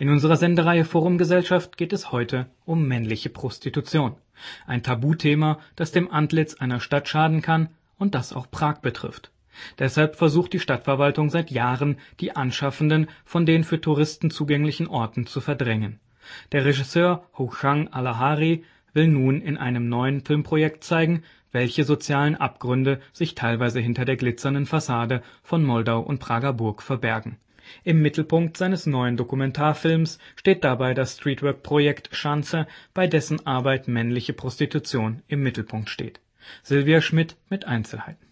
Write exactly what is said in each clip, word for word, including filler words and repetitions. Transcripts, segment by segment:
In unserer Sendereihe Forumgesellschaft geht es heute um männliche Prostitution. Ein Tabuthema, das dem Antlitz einer Stadt schaden kann und das auch Prag betrifft. Deshalb versucht die Stadtverwaltung seit Jahren, die Anschaffenden von den für Touristen zugänglichen Orten zu verdrängen. Der Regisseur Houchang Alahari will nun in einem neuen Filmprojekt zeigen, welche sozialen Abgründe sich teilweise hinter der glitzernden Fassade von Moldau und Prager Burg verbergen. Im Mittelpunkt seines neuen Dokumentarfilms steht dabei das Streetwork-Projekt Schanze, bei dessen Arbeit männliche Prostitution im Mittelpunkt steht. Silvia Schmidt mit Einzelheiten.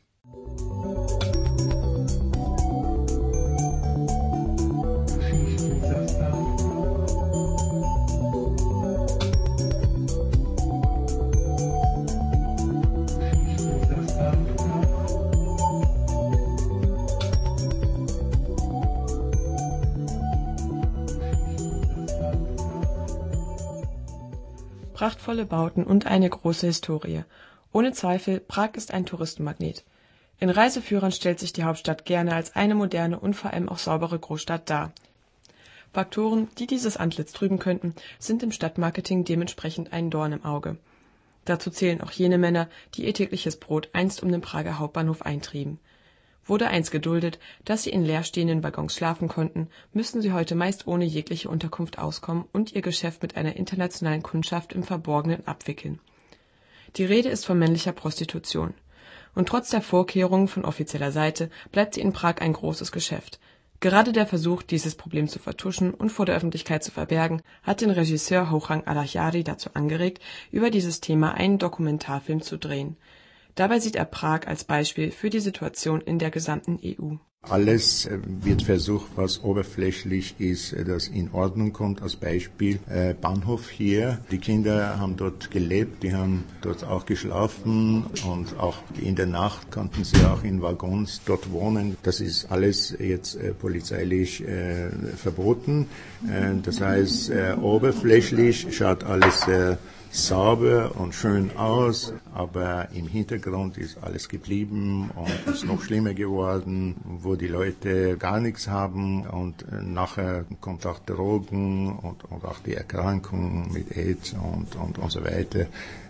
Prachtvolle Bauten und eine große Historie. Ohne Zweifel, Prag ist ein Touristenmagnet. In Reiseführern stellt sich die Hauptstadt gerne als eine moderne und vor allem auch saubere Großstadt dar. Faktoren, die dieses Antlitz trüben könnten, sind im Stadtmarketing dementsprechend ein Dorn im Auge. Dazu zählen auch jene Männer, die ihr tägliches Brot einst um den Prager Hauptbahnhof eintrieben. Wurde einst geduldet, dass sie in leerstehenden Waggons schlafen konnten, müssten sie heute meist ohne jegliche Unterkunft auskommen und ihr Geschäft mit einer internationalen Kundschaft im Verborgenen abwickeln. Die Rede ist von männlicher Prostitution. Und trotz der Vorkehrungen von offizieller Seite bleibt sie in Prag ein großes Geschäft. Gerade der Versuch, dieses Problem zu vertuschen und vor der Öffentlichkeit zu verbergen, hat den Regisseur Houchang Alahari dazu angeregt, über dieses Thema einen Dokumentarfilm zu drehen. Dabei sieht er Prag als Beispiel für die Situation in der gesamten E U. Alles wird versucht, was oberflächlich ist, das in Ordnung kommt. Als Beispiel äh, Bahnhof hier. Die Kinder haben dort gelebt, die haben dort auch geschlafen und auch in der Nacht konnten sie auch in Waggons dort wohnen. Das ist alles jetzt äh, polizeilich äh, verboten. Äh, das heißt, äh, oberflächlich schaut alles sehr äh, sauber und schön aus, aber im Hintergrund ist alles geblieben und ist noch schlimmer geworden, wo die Leute gar nichts haben und nachher kommt auch Drogen und, und auch die Erkrankung mit AIDS und, und, und so weiter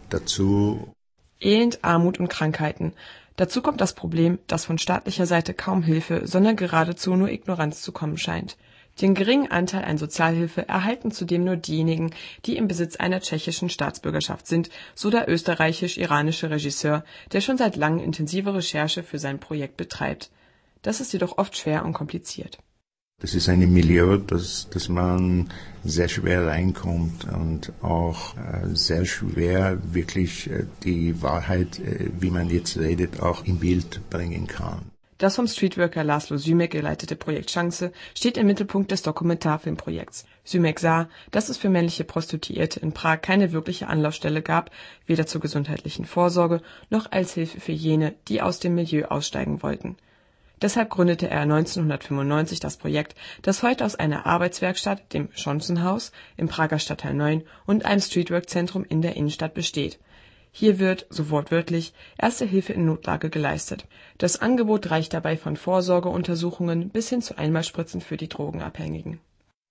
dazu. Elend, Armut und Krankheiten. Dazu kommt das Problem, dass von staatlicher Seite kaum Hilfe, sondern geradezu nur Ignoranz zu kommen scheint. Den geringen Anteil an Sozialhilfe erhalten zudem nur diejenigen, die im Besitz einer tschechischen Staatsbürgerschaft sind, so der österreichisch-iranische Regisseur, der schon seit langem intensive Recherche für sein Projekt betreibt. Das ist jedoch oft schwer und kompliziert. Das ist ein Milieu, das, das man sehr schwer reinkommt und auch äh, sehr schwer wirklich äh, die Wahrheit, äh, wie man jetzt redet, auch im Bild bringen kann. Das vom Streetworker Laszlo Sümek geleitete Projekt Schanze steht im Mittelpunkt des Dokumentarfilmprojekts. Sümek sah, dass es für männliche Prostituierte in Prag keine wirkliche Anlaufstelle gab, weder zur gesundheitlichen Vorsorge noch als Hilfe für jene, die aus dem Milieu aussteigen wollten. Deshalb gründete er neunzehnhundertfünfundneunzig das Projekt, das heute aus einer Arbeitswerkstatt, dem Schanzenhaus im Prager Stadtteil neun und einem Streetwork-Zentrum in der Innenstadt besteht. Hier wird, so wortwörtlich, Erste Hilfe in Notlage geleistet. Das Angebot reicht dabei von Vorsorgeuntersuchungen bis hin zu Einmalspritzen für die Drogenabhängigen.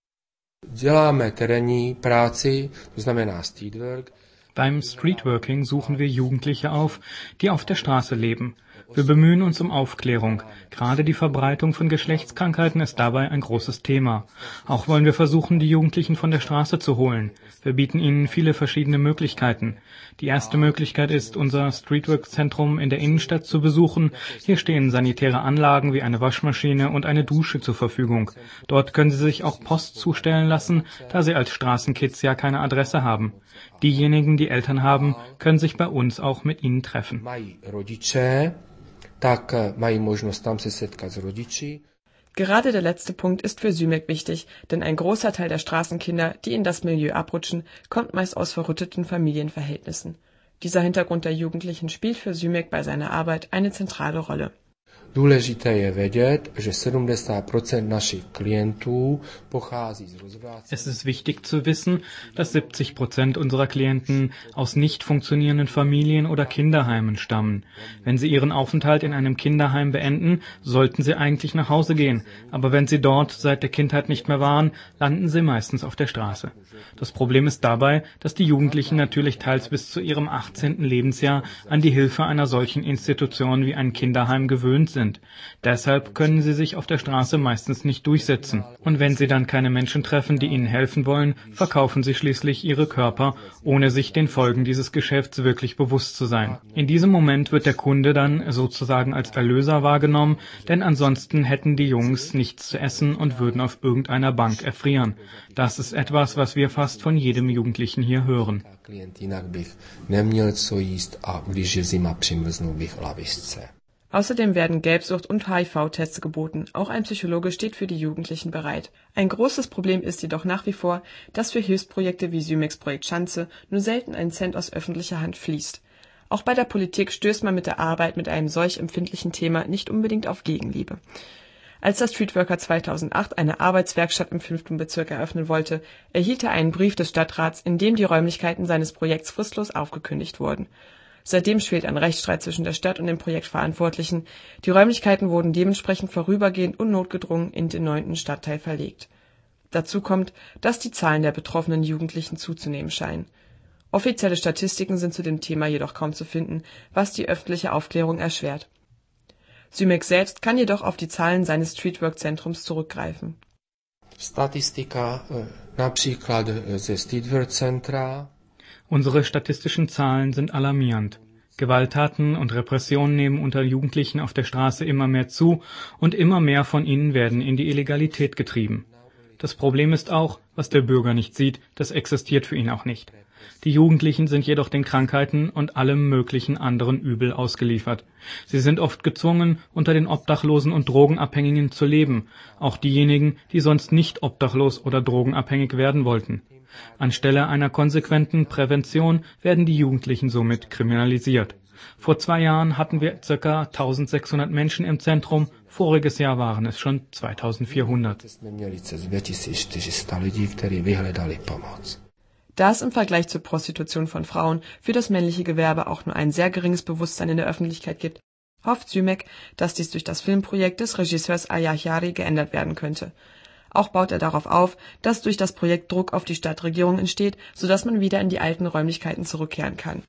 Beim Streetworking suchen wir Jugendliche auf, die auf der Straße leben. Wir bemühen uns um Aufklärung. Gerade die Verbreitung von Geschlechtskrankheiten ist dabei ein großes Thema. Auch wollen wir versuchen, die Jugendlichen von der Straße zu holen. Wir bieten ihnen viele verschiedene Möglichkeiten. Die erste Möglichkeit ist, unser Streetwork-Zentrum in der Innenstadt zu besuchen. Hier stehen sanitäre Anlagen wie eine Waschmaschine und eine Dusche zur Verfügung. Dort können Sie sich auch Post zustellen lassen, da Sie als Straßenkids ja keine Adresse haben. Diejenigen, die Eltern haben, können sich bei uns auch mit ihnen treffen. Gerade der letzte Punkt ist für Sümek wichtig, denn ein großer Teil der Straßenkinder, die in das Milieu abrutschen, kommt meist aus verrütteten Familienverhältnissen. Dieser Hintergrund der Jugendlichen spielt für Sümek bei seiner Arbeit eine zentrale Rolle. Důležité je vědět, že sedmdesát procent našich klientů pochází z rozvrácených. Es ist wichtig zu wissen, dass siebzig Prozent unserer Klienten aus nicht funktionierenden Familien oder Kinderheimen stammen. Wenn sie ihren Aufenthalt in einem Kinderheim beenden, sollten sie eigentlich nach Hause gehen. Aber wenn sie dort seit der Kindheit nicht mehr waren, landen sie meistens auf der Straße. Das Problem ist dabei, dass die Jugendlichen natürlich teils bis zu ihrem achtzehnten Lebensjahr an die Hilfe einer solchen Institution wie ein Kinderheim gewöhnt sind. Deshalb können sie sich auf der Straße meistens nicht durchsetzen. Und wenn sie dann keine Menschen treffen, die ihnen helfen wollen, verkaufen sie schließlich ihre Körper, ohne sich den Folgen dieses Geschäfts wirklich bewusst zu sein. In diesem Moment wird der Kunde dann sozusagen als Erlöser wahrgenommen, denn ansonsten hätten die Jungs nichts zu essen und würden auf irgendeiner Bank erfrieren. Das ist etwas, was wir fast von jedem Jugendlichen hier hören. Außerdem werden Gelbsucht- und H I V-Tests geboten. Auch ein Psychologe steht für die Jugendlichen bereit. Ein großes Problem ist jedoch nach wie vor, dass für Hilfsprojekte wie Symex Projekt Schanze nur selten ein Cent aus öffentlicher Hand fließt. Auch bei der Politik stößt man mit der Arbeit mit einem solch empfindlichen Thema nicht unbedingt auf Gegenliebe. Als der Streetworker zweitausendacht eine Arbeitswerkstatt im fünften Bezirk eröffnen wollte, erhielt er einen Brief des Stadtrats, in dem die Räumlichkeiten seines Projekts fristlos aufgekündigt wurden. Seitdem schwelt ein Rechtsstreit zwischen der Stadt und den Projektverantwortlichen. Die Räumlichkeiten wurden dementsprechend vorübergehend und notgedrungen in den neunten Stadtteil verlegt. Dazu kommt, dass die Zahlen der betroffenen Jugendlichen zuzunehmen scheinen. Offizielle Statistiken sind zu dem Thema jedoch kaum zu finden, was die öffentliche Aufklärung erschwert. Symex selbst kann jedoch auf die Zahlen seines Streetwork-Zentrums zurückgreifen. Statistika například ze Streetwork-Centra. Unsere statistischen Zahlen sind alarmierend. Gewalttaten und Repressionen nehmen unter Jugendlichen auf der Straße immer mehr zu und immer mehr von ihnen werden in die Illegalität getrieben. Das Problem ist auch, was der Bürger nicht sieht, das existiert für ihn auch nicht. Die Jugendlichen sind jedoch den Krankheiten und allem möglichen anderen Übel ausgeliefert. Sie sind oft gezwungen, unter den Obdachlosen und Drogenabhängigen zu leben, auch diejenigen, die sonst nicht obdachlos oder drogenabhängig werden wollten. Anstelle einer konsequenten Prävention werden die Jugendlichen somit kriminalisiert. Vor zwei Jahren hatten wir ca. eintausendsechshundert Menschen im Zentrum, voriges Jahr waren es schon zweitausendvierhundert. Da es im Vergleich zur Prostitution von Frauen für das männliche Gewerbe auch nur ein sehr geringes Bewusstsein in der Öffentlichkeit gibt, hofft Symex, dass dies durch das Filmprojekt des Regisseurs Al-Yahyaei geändert werden könnte. Auch baut er darauf auf, dass durch das Projekt Druck auf die Stadtregierung entsteht, sodass man wieder in die alten Räumlichkeiten zurückkehren kann.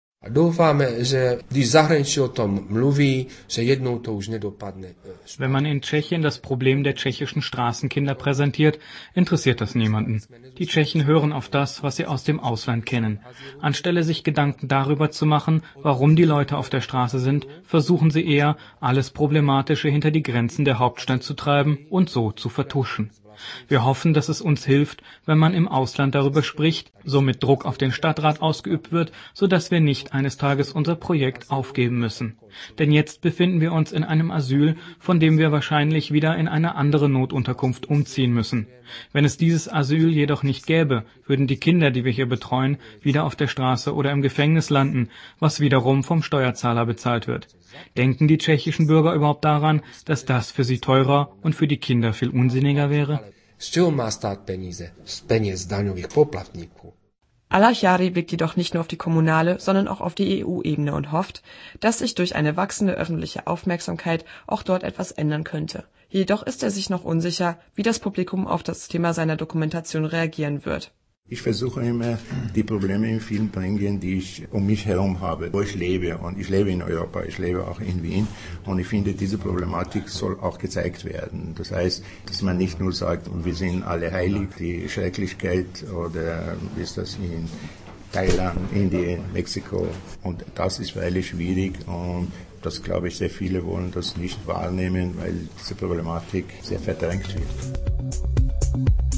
Wenn man in Tschechien das Problem der tschechischen Straßenkinder präsentiert, interessiert das niemanden. Die Tschechen hören auf das, was sie aus dem Ausland kennen. Anstelle sich Gedanken darüber zu machen, warum die Leute auf der Straße sind, versuchen sie eher, alles Problematische hinter die Grenzen der Hauptstadt zu treiben und so zu vertuschen. Wir hoffen, dass es uns hilft, wenn man im Ausland darüber spricht, somit Druck auf den Stadtrat ausgeübt wird, sodass wir nicht eines Tages unser Projekt aufgeben müssen. Denn jetzt befinden wir uns in einem Asyl, von dem wir wahrscheinlich wieder in eine andere Notunterkunft umziehen müssen. Wenn es dieses Asyl jedoch nicht gäbe, würden die Kinder, die wir hier betreuen, wieder auf der Straße oder im Gefängnis landen, was wiederum vom Steuerzahler bezahlt wird. Denken die tschechischen Bürger überhaupt daran, dass das für sie teurer und für die Kinder viel unsinniger wäre? Al-Yahyaei blickt jedoch nicht nur auf die kommunale, sondern auch auf die E U-Ebene und hofft, dass sich durch eine wachsende öffentliche Aufmerksamkeit auch dort etwas ändern könnte. Jedoch ist er sich noch unsicher, wie das Publikum auf das Thema seiner Dokumentation reagieren wird. Ich versuche immer, die Probleme im Film bringen, die ich um mich herum habe, wo ich lebe. Und ich lebe in Europa, ich lebe auch in Wien. Und ich finde, diese Problematik soll auch gezeigt werden. Das heißt, dass man nicht nur sagt, wir sind alle heilig, die Schrecklichkeit oder wie ist das in Thailand, Indien, Mexiko. Und das ist wirklich schwierig. Und das glaube ich, sehr viele wollen das nicht wahrnehmen, weil diese Problematik sehr verdrängt wird.